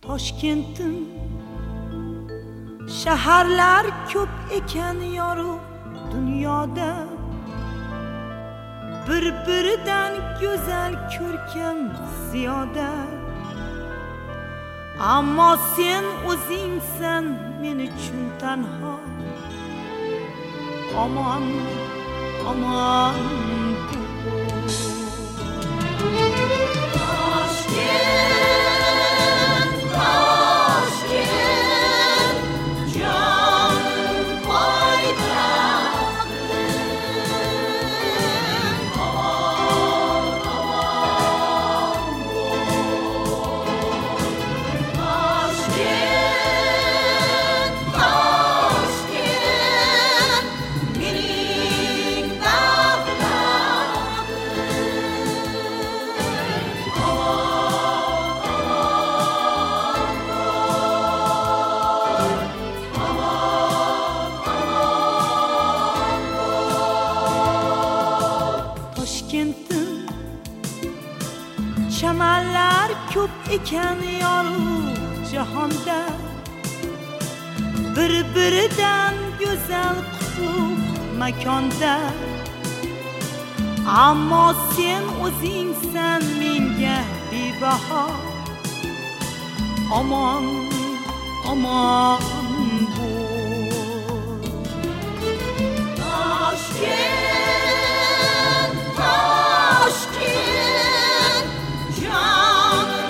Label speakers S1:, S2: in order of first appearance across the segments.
S1: Toshkentim shaharlar ko'p ekan yorug' dunyoda, bir-biridan go'zal ko'rkam ziyoda. Ammo sen o'zingsan men uchun tanho. Omon, omon chamanlar ko'p ekan yorug' jahonda, bir-biridan go'zal qutlug' makonda. Ammo sen o'zingsan menga bebaho. Omon, omon bo'l Toshkent, Toshkent, jonim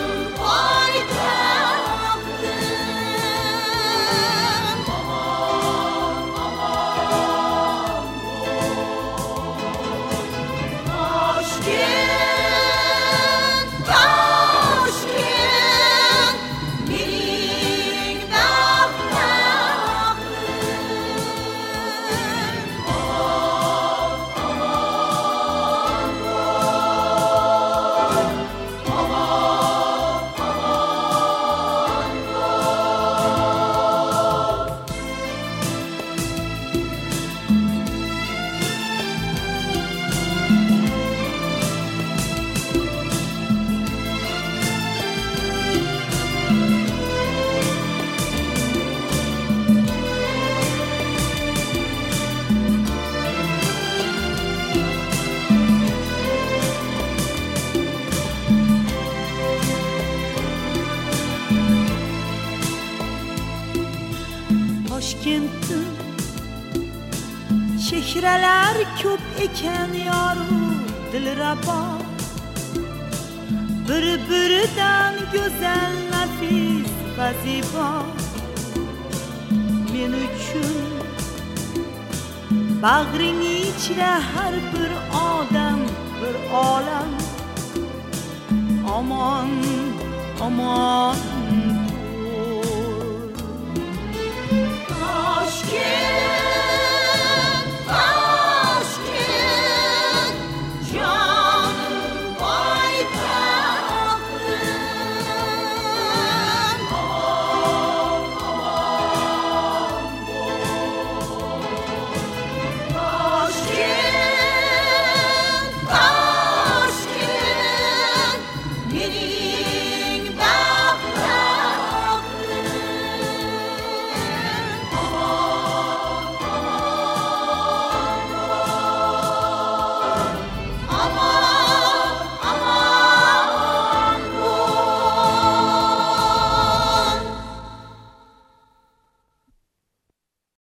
S1: poytaxtim. Omon, omon Toshkent, Toshkent, mening baxtim. Toshkentim chehralar ko'p ekan yorug' dilrabo, bir-biridan go'zal nafis va zibo. Men uchun bag'ring ichra har bir odam bir olam. Omon, omon